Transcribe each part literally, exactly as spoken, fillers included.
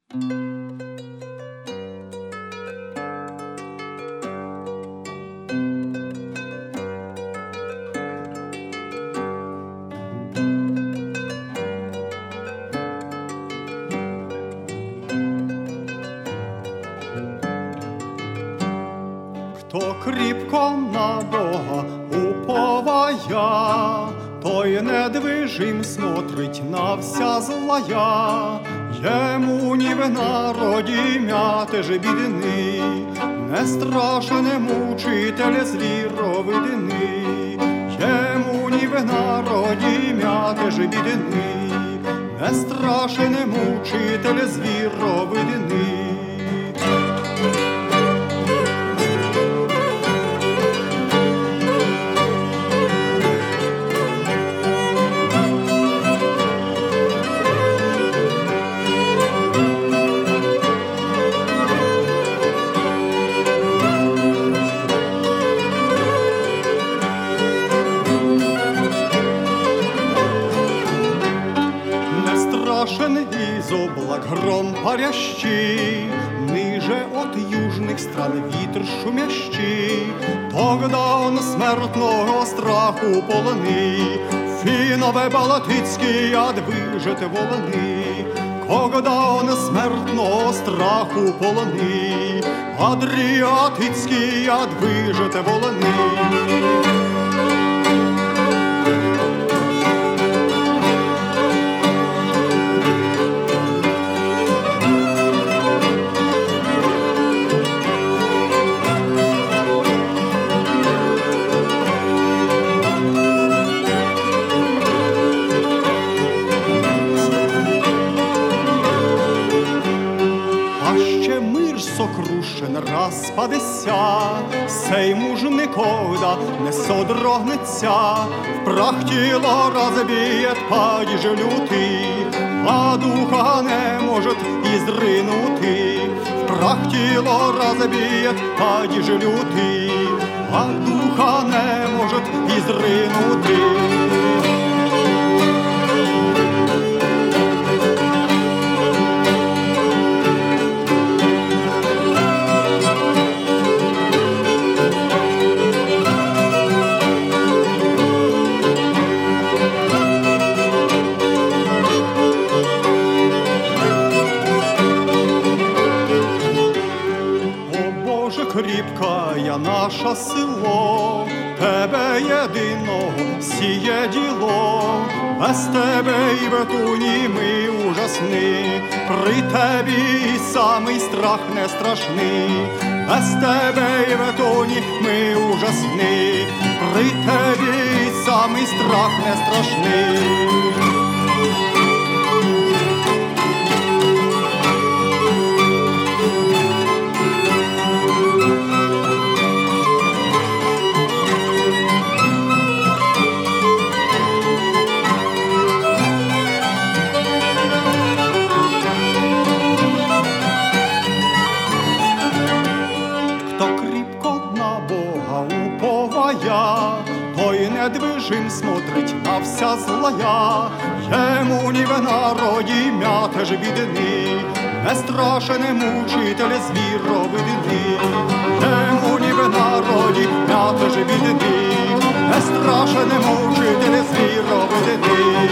Хто кріпко на Бога уповая, той недвижим смотрить на вся злая. Ему ні в народі мятеж бідний, не страшен мучитель звіровидний. Ему ні в народі мятеж бідний, не страшен мучитель звіровидний. Страшен из облак гром парящий, ниже от южных стран вітер шумящий. Тогда он смертного страху полоний, Финове Балтицкий отвыжет волны. Когда он смертного страху полоний, Адриатицкий отвыжет волны. Сокрушен распадеться, сей муж никогда не содрогнеться, в прах тіло розбієт падіж лютий, а духа не может ізринути. В прах тіло розбієт падіж лютий, а духа не может ізринути. Кріпкая наша село, тебе єдиного сіє діло. Без тебе і ветуні ми ужасні, при тебі і самий страх не страшний. Без тебе і ветуні ми ужасні, при тебі і самий страх не страшний. Той недвижим смотрить на вся злая. Ему ні в народі мятеж бідний, не страшен мучитель звіровидний. Ему ні в народі мятеж бідний, не страшен мучитель звіровидний.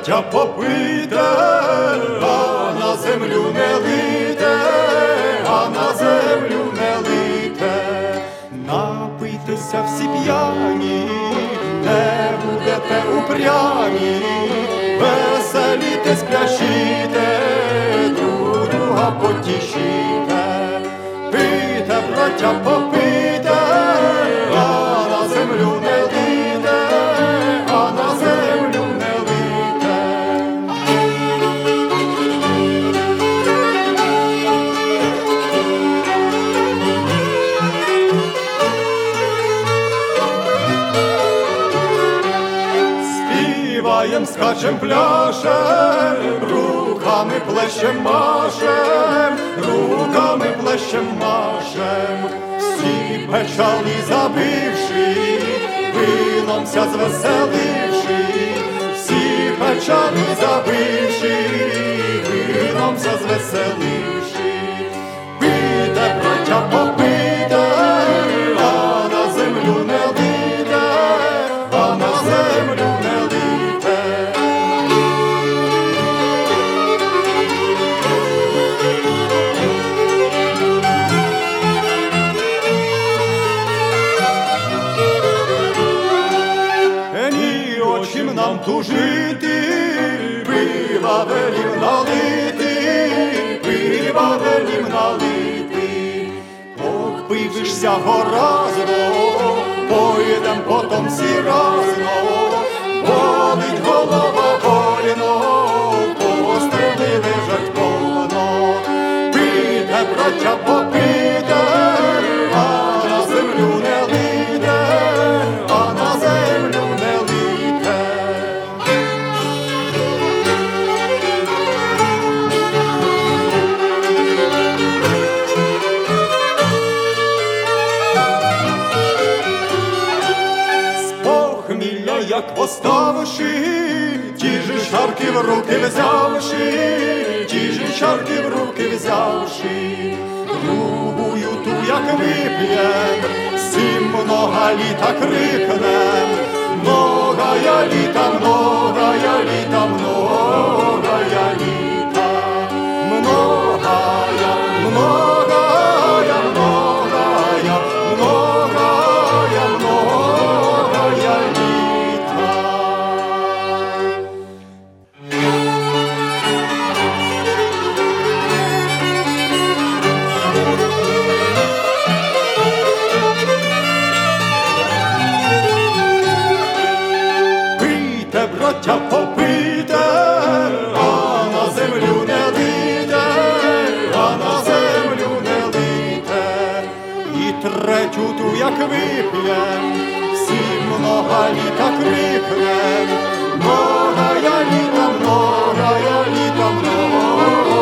браття, попийте, а на землю не лийте, а на землю не лийте. Напийтеся всі п'яні, не будете упрямі, веселітесь, пляшіте, друг друга потішіте. Пийте, браття, попийте, а на землю не лийте, а на землю не лийте. Співаєм, скачем, пляшем, руками плещем, машем, руками плещем, машем. Всі печалі забивши, вином ся звеселивши, всі печалі забивши, вином ся звеселивши. Пийте, браття, попийте, а на землю не лийте, а на землю не лийте. Чим нам тужити, пива велім налити, пива велім налити. Попивишся горазно, поїдем потом всі разно, болить голова больно, постріли лежать повно. Пийте, браття, попийте, а на землю не лийте, а на землю не лийте. Як поставши, ті ж чарки в руки взявши, ті ж чарки в руки взявши, другую ту, як вип'єм, всім много літа крикнем, многая літа, многая літа, многая літа, многая, многая, многая, многая, многая літа. Браття, попийте, а на землю не лийте, а на землю не лийте. І третю ту, як вип'єм, всі много літа крикнем, многая літа, многая літа, многая.